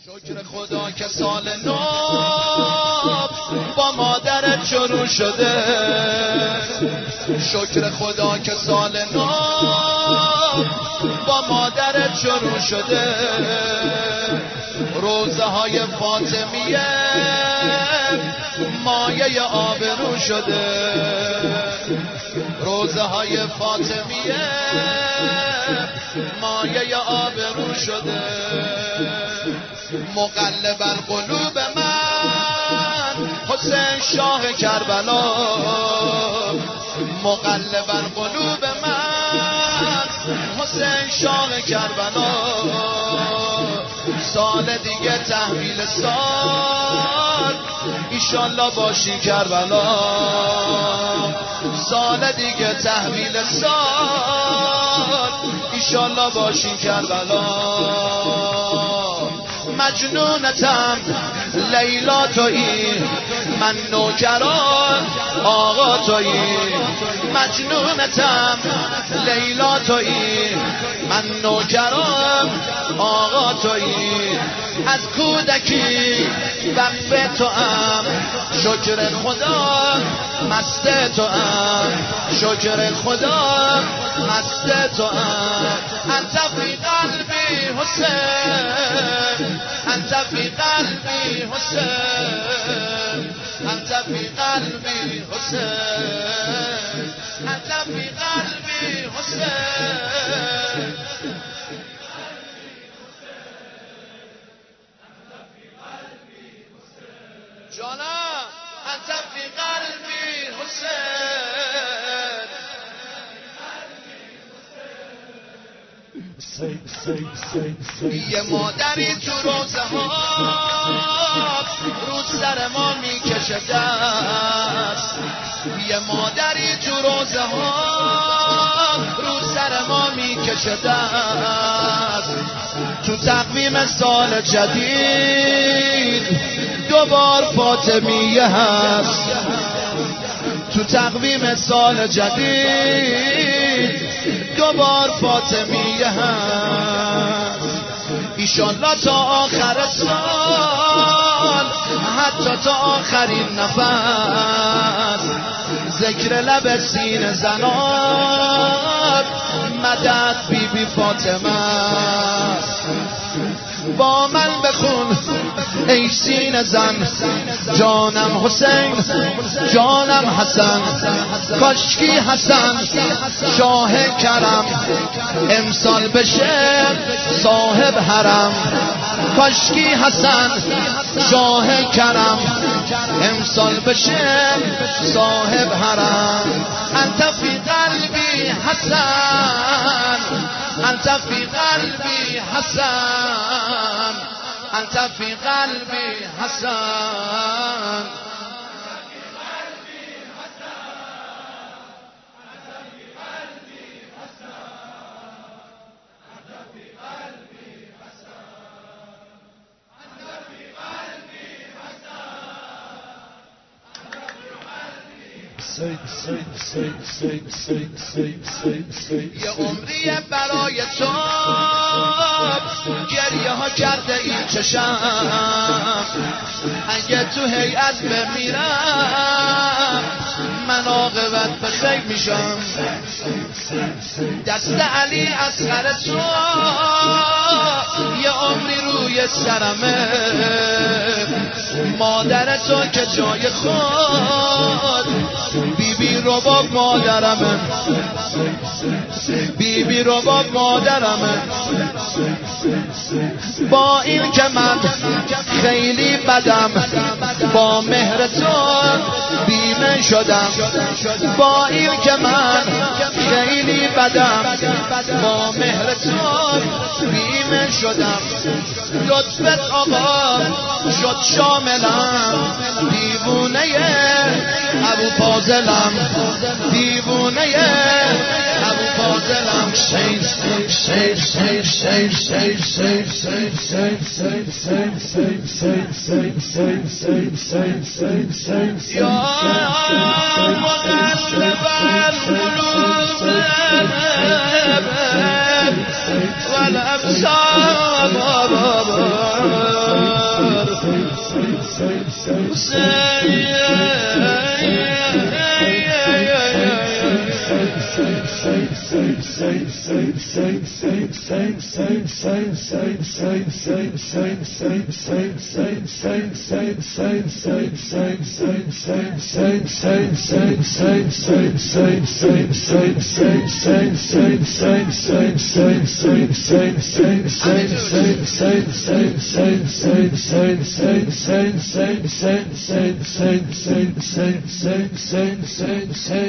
شکر خدا که سال نو با مادرت شروع شده. شکر خدا که سال نو با مادرت شروع شده. روزه های فاطمیه مایه آبرو شده. روزه های فاطمیه مایه آبرو شده. مقلب القلوب من حسین شاه کربلا. مقلب القلوب من حسین شاه کربلا. سال دیگه تحویل سال ایشالله باشی کربلا. سال دیگه تحویل سال ایشالله باشی کربلا. مجنونتم لیلا تویی، من نوکران آقا تویی. مجنونتم لیلا تویی، من نوکران آقا تویی. از کودکی وقف تو ام، شکر خدا مست تو ام. شکر خدا مست تو ام. انت فی قلبی حسین، انت فی قلبی حسین، انت فی قلبی حسین، انت فی قلبی حسین. جانم انت فی قلبی حسین. یه مادری تو روزه ها رو سر ما میکشه دست. یه مادری تو روزه ها رو سر ما میکشه دست. تو تقویم سال جدید دوبار فاطمیه هست. تو تقویم سال جدید دوبار فاطمیه هست. ایشالله تا آخر سال، حتی تا آخرین نفس، ذکر لب سینه زنان مدد بی بی فاطمه است. با من بخون ای سینه زن، جانم حسین جانم حسن. کاشکی حسن شاه کرم امسال بشه صاحب حرم. کاشکی حسن شاه کرم امسال بشه صاحب حرم. انت فی قلبی حسن، انت فی قلبی حسن، انت فی قلبی حسن. یه عمریه برای تو گریه ها کرده این چشم. اگه تو هیئت بمیرم من عاقبت به خیر میشم. دست علی اصغر تو یه عمری روی سرمه. مادر تو که جای خود بیبی رباب مادرمه. بیبی رباب مادرمه. با این که من خیلی بدم با مهر تو بیمه شدم. با این که من خیلی بدم با مهر تو بیمه شدم. لطفت آقا شد شاملم، دیوونه ابو فاضلم، دیوونه ابو فاضلم. شیر شیر شیر شیر شیر شیر شیر شیر شیر شیر یا مقلب القلوب والابصار Say